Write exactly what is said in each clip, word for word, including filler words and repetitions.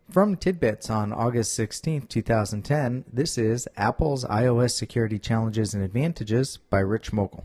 From Tidbits on August sixteenth, two thousand ten, this is Apple's iOS Security Challenges and Advantages by Rich Mokel.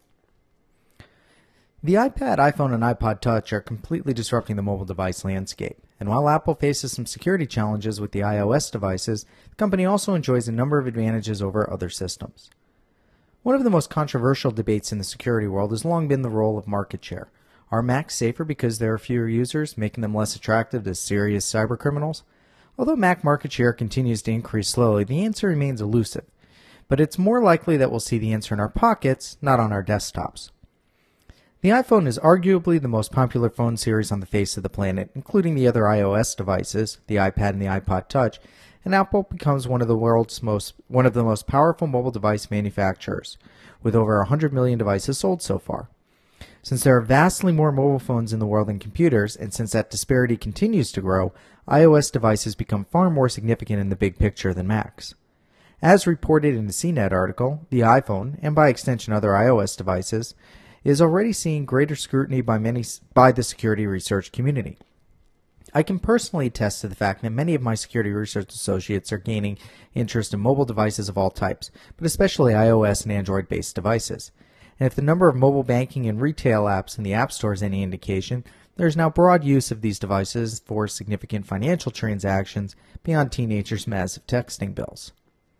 The iPad, iPhone, and iPod Touch are completely disrupting the mobile device landscape. And while Apple faces some security challenges with the iOS devices, the company also enjoys a number of advantages over other systems. One of the most controversial debates in the security world has long been the role of market share. Are Macs safer because there are fewer users, making them less attractive to serious cybercriminals? Although Mac market share continues to increase slowly, the answer remains elusive. But it's more likely that we'll see the answer in our pockets, not on our desktops. The iPhone is arguably the most popular phone series on the face of the planet, including the other iOS devices, the iPad and the iPod Touch, and Apple becomes one of the world's most one of the most powerful mobile device manufacturers, with over one hundred million devices sold so far. Since there are vastly more mobile phones in the world than computers, and since that disparity continues to grow, iOS devices become far more significant in the big picture than Macs. As reported in the C net article, the iPhone, and by extension other iOS devices, is already seeing greater scrutiny by many by the security research community. I can personally attest to the fact that many of my security research associates are gaining interest in mobile devices of all types, but especially iOS and Android-based devices. And if the number of mobile banking and retail apps in the App Store is any indication, there is now broad use of these devices for significant financial transactions beyond teenagers' massive texting bills.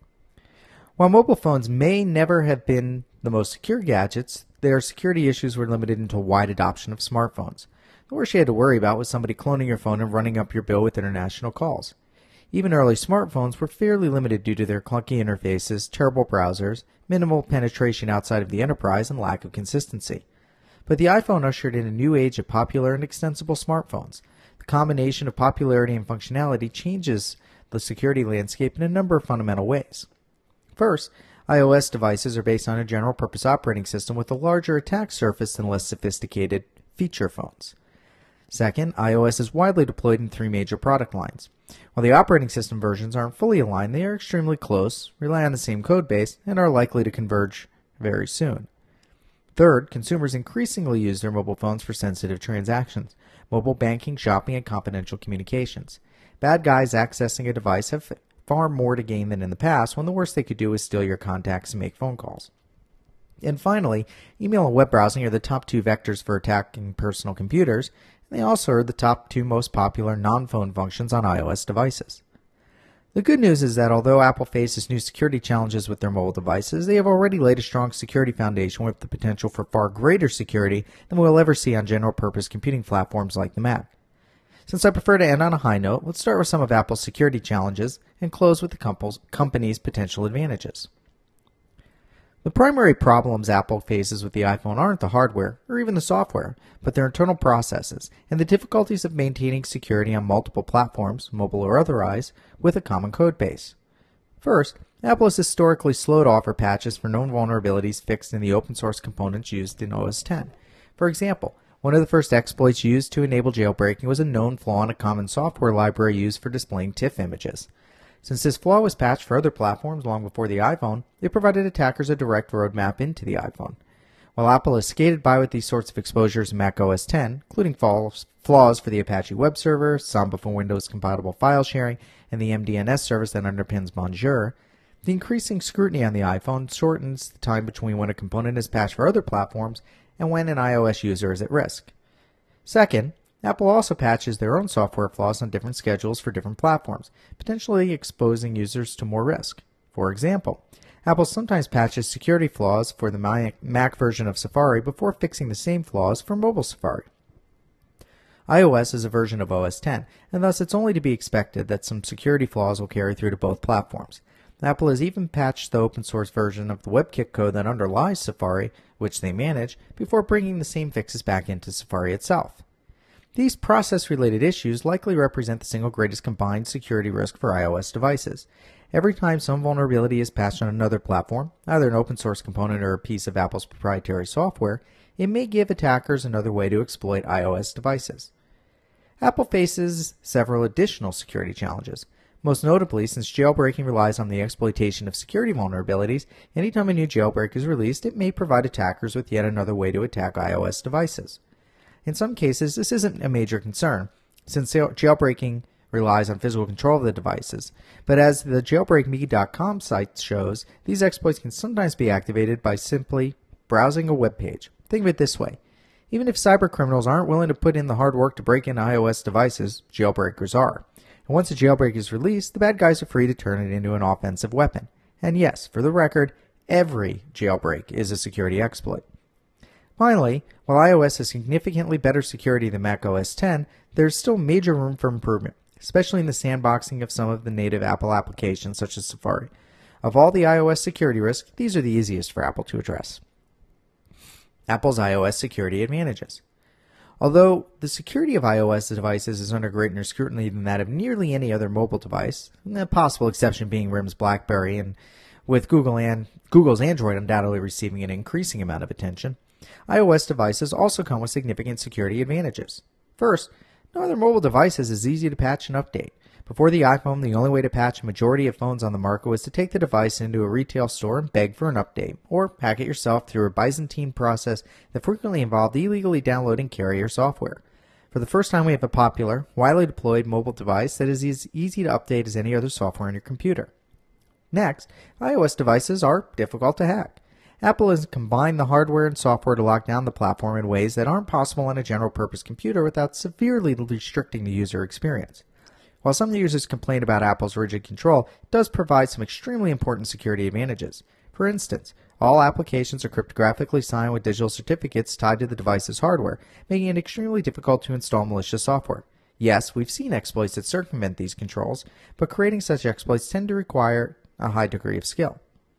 While mobile phones may never have been the most secure gadgets, their security issues were limited into a wide adoption of smartphones. The worst you had to worry about was somebody cloning your phone and running up your bill with international calls. Even early smartphones were fairly limited due to their clunky interfaces, terrible browsers, minimal penetration outside of the enterprise, and lack of consistency. But the iPhone ushered in a new age of popular and extensible smartphones. The combination of popularity and functionality changes the security landscape in a number of fundamental ways. First, iOS devices are based on a general-purpose operating system with a larger attack surface than less sophisticated feature phones. Second, iOS is widely deployed in three major product lines. While the operating system versions aren't fully aligned, they are extremely close, rely on the same code base, and are likely to converge very soon. Third, consumers increasingly use their mobile phones for sensitive transactions, mobile banking, shopping, and confidential communications. Bad guys accessing a device have far more to gain than in the past, when the worst they could do is steal your contacts and make phone calls. And finally, email and web browsing are the top two vectors for attacking personal computers, and they also are the top two most popular non-phone functions on iOS devices. The good news is that although Apple faces new security challenges with their mobile devices, they have already laid a strong security foundation with the potential for far greater security than we'll ever see on general-purpose computing platforms like the Mac. Since I prefer to end on a high note, let's start with some of Apple's security challenges and close with the company's potential advantages. The primary problems Apple faces with the iPhone aren't the hardware or even the software, but their internal processes and the difficulties of maintaining security on multiple platforms, mobile or otherwise, with a common code base. First, Apple has historically slow to offer patches for known vulnerabilities fixed in the open source components used in O S ten. For example, one of the first exploits used to enable jailbreaking was a known flaw in a common software library used for displaying TIFF images. Since this flaw was patched for other platforms long before the iPhone, it provided attackers a direct roadmap into the iPhone. While Apple has skated by with these sorts of exposures in Mac O S ten, including flaws for the Apache web server, Samba for Windows-compatible file sharing, and the M D N S service that underpins Bonjour, the increasing scrutiny on the iPhone shortens the time between when a component is patched for other platforms and when an iOS user is at risk. Second, Apple also patches their own software flaws on different schedules for different platforms, potentially exposing users to more risk. For example, Apple sometimes patches security flaws for the Mac version of Safari before fixing the same flaws for mobile Safari. iOS is a version of O S ten, and thus it's only to be expected that some security flaws will carry through to both platforms. Apple has even patched the open source version of the WebKit code that underlies Safari, which they manage, before bringing the same fixes back into Safari itself. These process-related issues likely represent the single greatest combined security risk for iOS devices. Every time some vulnerability is patched on another platform, either an open source component or a piece of Apple's proprietary software, it may give attackers another way to exploit iOS devices. Apple faces several additional security challenges. Most notably, since jailbreaking relies on the exploitation of security vulnerabilities, anytime a new jailbreak is released, it may provide attackers with yet another way to attack iOS devices. In some cases, this isn't a major concern, since jailbreaking relies on physical control of the devices, but as the jailbreak me dot com site shows, these exploits can sometimes be activated by simply browsing a web page. Think of it this way. Even if cybercriminals aren't willing to put in the hard work to break into iOS devices, jailbreakers are. And once a jailbreak is released, the bad guys are free to turn it into an offensive weapon. And yes, for the record, every jailbreak is a security exploit. Finally, while iOS has significantly better security than macOS ten, there's still major room for improvement, especially in the sandboxing of some of the native Apple applications such as Safari. Of all the iOS security risks, these are the easiest for Apple to address. Apple's iOS security advantages. Although the security of iOS devices is under greater scrutiny than that of nearly any other mobile device, the possible exception being R I M's BlackBerry, and with Google and Google's Android undoubtedly receiving an increasing amount of attention, iOS devices also come with significant security advantages. First, no other mobile device is as easy to patch and update. Before the iPhone, the only way to patch a majority of phones on the market was to take the device into a retail store and beg for an update, or hack it yourself through a Byzantine process that frequently involved illegally downloading carrier software. For the first time, we have a popular, widely deployed mobile device that is as easy to update as any other software on your computer. Next, iOS devices are difficult to hack. Apple has combined the hardware and software to lock down the platform in ways that aren't possible on a general-purpose computer without severely restricting the user experience. While some users complain about Apple's rigid control, it does provide some extremely important security advantages. For instance, all applications are cryptographically signed with digital certificates tied to the device's hardware, making it extremely difficult to install malicious software. Yes, we've seen exploits that circumvent these controls, but creating such exploits tend to require a high degree of skill.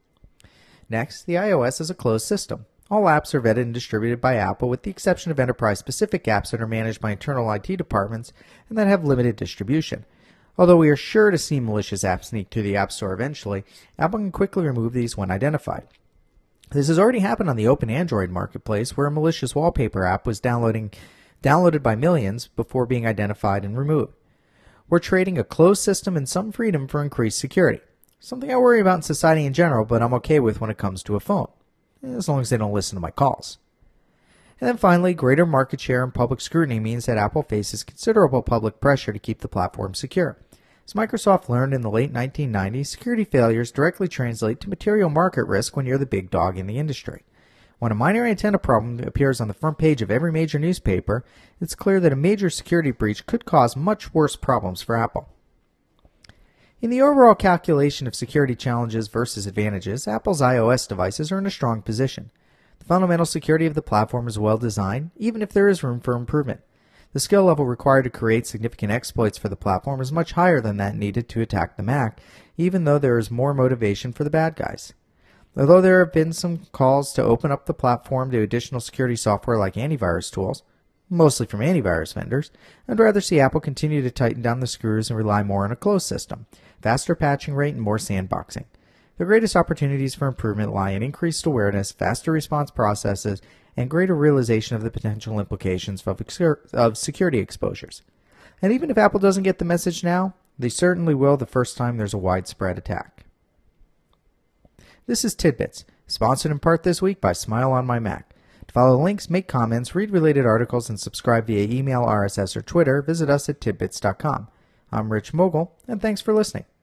Next, the iOS is a closed system. All apps are vetted and distributed by Apple, with the exception of enterprise-specific apps that are managed by internal I T departments and that have limited distribution. Although we are sure to see malicious apps sneak to the App Store eventually, Apple can quickly remove these when identified. This has already happened on the open Android marketplace, where a malicious wallpaper app was downloading, downloaded by millions before being identified and removed. We're trading a closed system and some freedom for increased security. Something I worry about in society in general, but I'm okay with when it comes to a phone, as long as they don't listen to my calls. And then finally, greater market share and public scrutiny means that Apple faces considerable public pressure to keep the platform secure. As Microsoft learned in the late nineteen nineties, security failures directly translate to material market risk when you're the big dog in the industry. When a minor antenna problem appears on the front page of every major newspaper, it's clear that a major security breach could cause much worse problems for Apple. In the overall calculation of security challenges versus advantages, Apple's iOS devices are in a strong position. The fundamental security of the platform is well designed, even if there is room for improvement. The skill level required to create significant exploits for the platform is much higher than that needed to attack the Mac, even though there is more motivation for the bad guys. Although there have been some calls to open up the platform to additional security software like antivirus tools, mostly from antivirus vendors, I'd rather see Apple continue to tighten down the screws and rely more on a closed system, faster patching rate, and more sandboxing. The greatest opportunities for improvement lie in increased awareness, faster response processes, and greater realization of the potential implications of, of security exposures. And even if Apple doesn't get the message now, they certainly will the first time there's a widespread attack. This is Tidbits, sponsored in part this week by Smile on My Mac. To follow links, make comments, read related articles, and subscribe via email, R S S, or Twitter, visit us at tidbits dot com. I'm Rich Mogul, and thanks for listening.